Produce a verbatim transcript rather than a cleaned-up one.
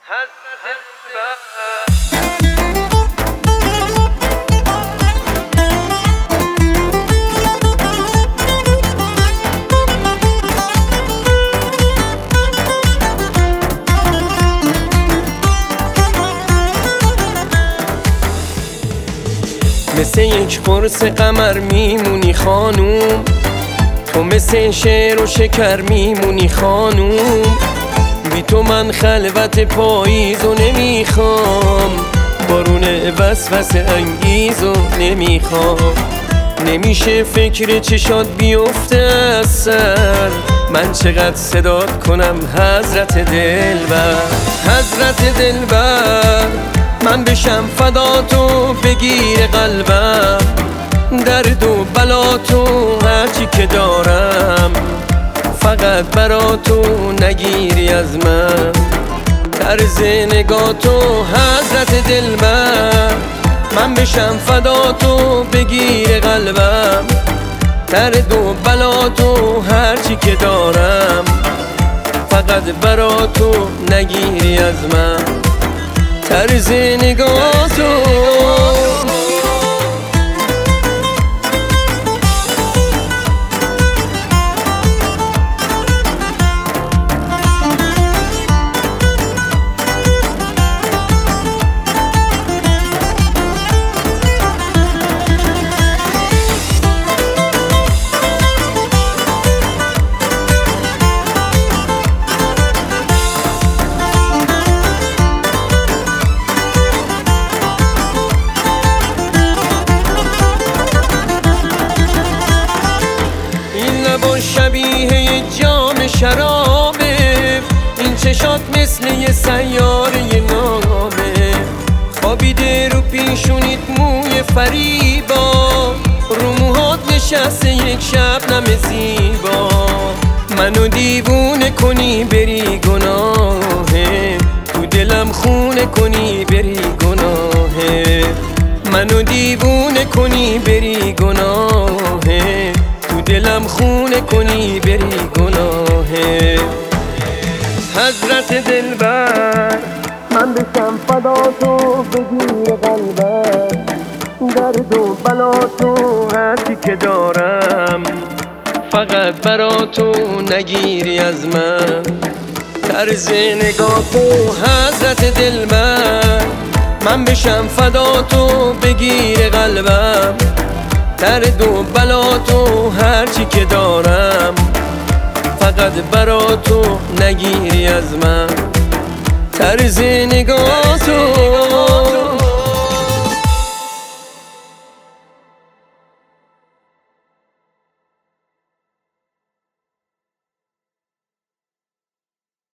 مثل یک قرص قمر میمونی خانوم، تو مثل شعر و شکر میمونی خانوم. بی تو من خلوت پاییزو نمیخوام، بارون وسوسه انگیزو نمیخوام. نمیشه فکر چشات بیفته از سر، من چقدر صدات کنم حضرت دلبر. حضرت دلبر من بشم فداتو بگیر قلبم، درد و بلاتو هرچی که دارم فقط براتو نگیری از من. طرز نگاتو حضرت دلبر من بشم فداتو بگیر قلبم، درد و بلاتو هرچی که دارم فقط براتو نگیری از من. طرز نگاتو شبیه یه جام شرابه، این چشات مثل یه سیاره نامه. خوابیده رو پیشونیت موی فریبا، رو موهات نشسته یک شبنم زیبا. منو دیوونه کنی بری گناهه، تو دلم خونه کنی بری گناهه. منو دیوونه کنی بری گناهه، دلم خونه کنی بری گناهه. حضرت دلبر من بشم فداتو بگیر قلبم، درد و بلاتو هرچی که دارم فقط براتو نگیری از من. طرز نگاتو حضرت دلبر من بشم فداتو بگیر قلبم، درد و بلاتو هرچی که دارم فقط براتو نگیری از من. طرز نگاتو